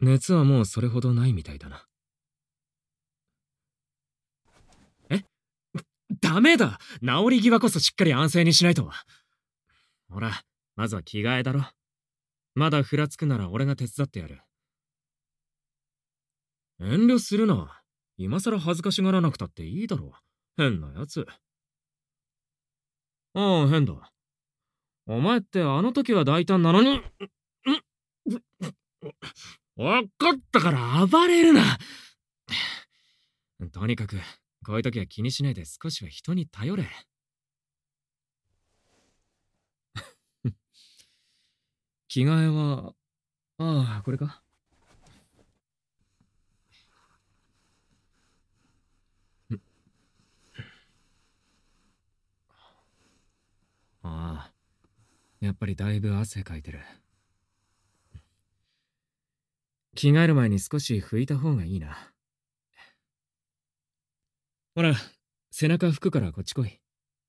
熱はもうそれほどないみたいだな。え、ダメだ。治り際こそしっかり安静にしないと。ほら、まずは着替えだろ。まだふらつくなら俺が手伝ってやる。遠慮するな。今さら恥ずかしがらなくたっていいだろう。変なやつ。ああ、変だ。お前ってあの時は大胆なのに。わかったから暴れるな。とにかく、こういう時は気にしないで少しは人に頼れ。着替えは、ああ、これか。ああ、やっぱりだいぶ汗かいてる。着替える前に少し拭いた方がいいな。ほら、背中拭くからこっち来い。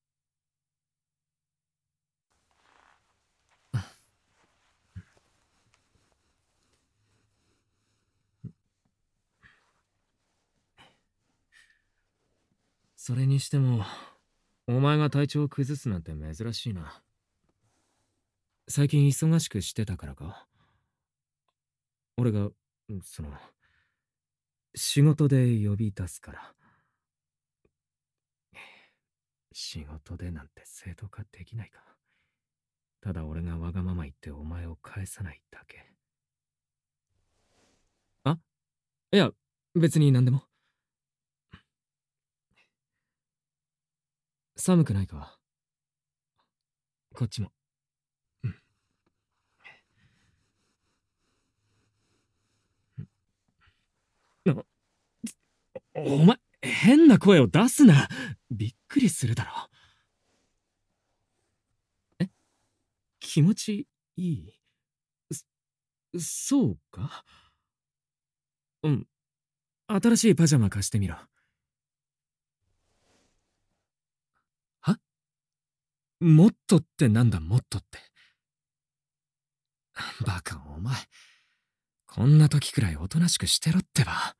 それにしても、お前が体調を崩すなんて珍しいな。最近忙しくしてたからか？俺が、その、仕事で呼び出すから。仕事でなんて正当化できないか。ただ俺がわがまま言ってお前を返さないだけ。あ、いや、別に何でも。寒くないか？こっちも。あ、お前、変な声を出すな。びっくりするだろ。え、気持ちいい？そうか？うん。新しいパジャマ貸してみろ。は？もっとってなんだ、もっとって。バカ、お前。こんな時くらいおとなしくしてろってば。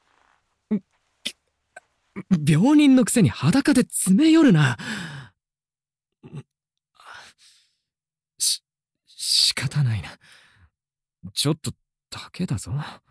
病人のくせに裸で詰め寄るな。し、仕方ないな。ちょっとだけだぞ。